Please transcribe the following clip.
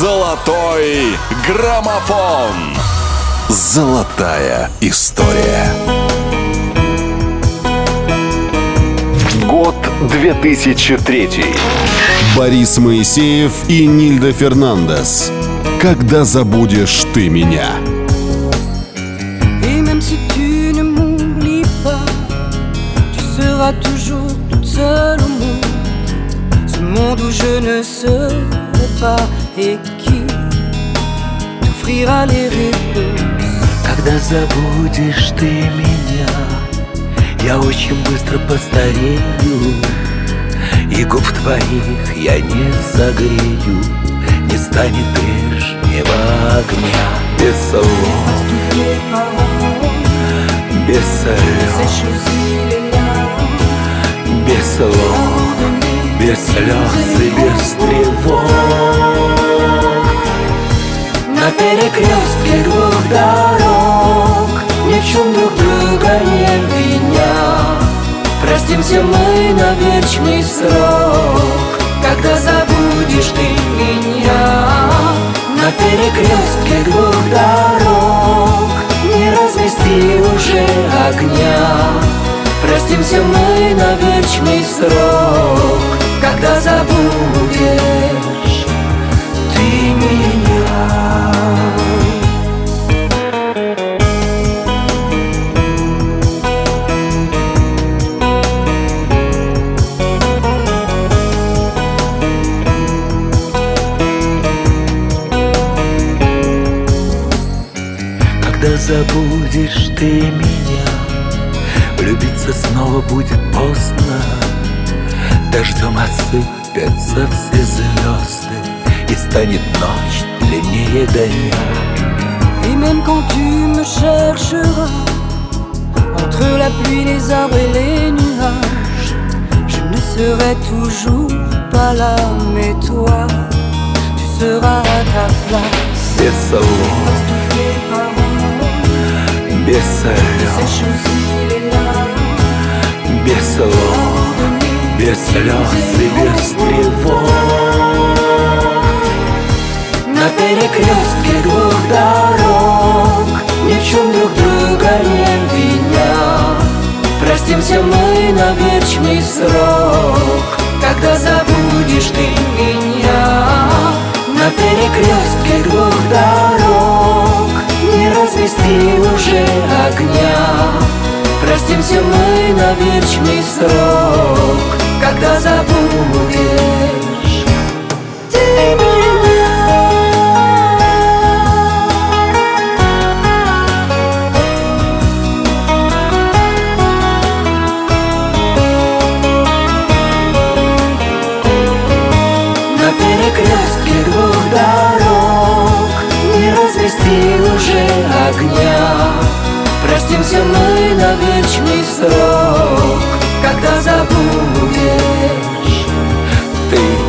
Золотой граммофон. Золотая история. Год 2003. Борис Моисеев и Нильда Фернандес. Когда забудешь ты меня. Et même si tu ne m'oublies pas, tu seras toujours toute seule au monde. Ce monde où je ne serai pas et qui t'offrira les réponses. Когда забудешь ты меня, я очень быстро постарею, и губ твоих я не согрею, не станет прежнего огня. Без слов, без слез, без слов, без слез и без тревог. На перекрестке двух дорог, ни в чем друг друга не виня, простимся мы на вечный срок. Когда забудешь ты меня, на перекрестке двух дорог не развести уже огня, простимся мы на вечный срок. Когда забудешь ты меня. Когда забудешь ты меня, влюбиться снова будет поздно. Дождем осыпятся все звезды, и станет ночь длиннее дня. Et même quand tu me chercheras entre la pluie, les arbres et les nuages, je ne serai toujours pas là, mais toi, tu seras à ta place. Без слов, без слез, без слов, без слез и без тревог. На перекрестке двух дорог, ни в чем друг друга не виня, простимся мы на вечный срок. Когда забудешь ты меня, на перекрестке двух дорог не развести уже огня, простимся мы на вечный срок. Когда забудешь ты меня. На перекрестке двух дорог не развести уже огня, простимся мы на вечный срок. Когда забудешь ты